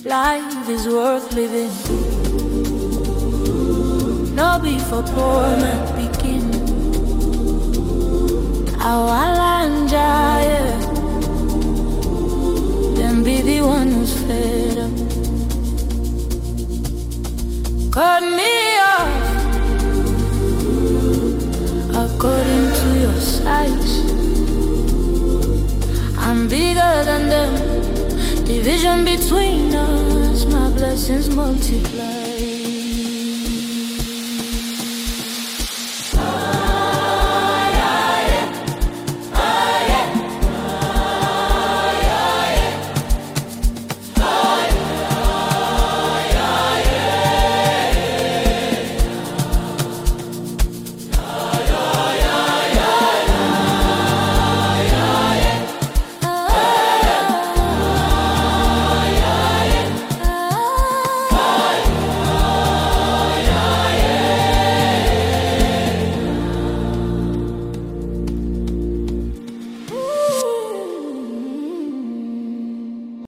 Life is worth living. No be for poor man begin. Awalanja, yeah. Them be the one who's fed up. Cut me off according to your size. I'm bigger than them. Division between us, my blessings multiply.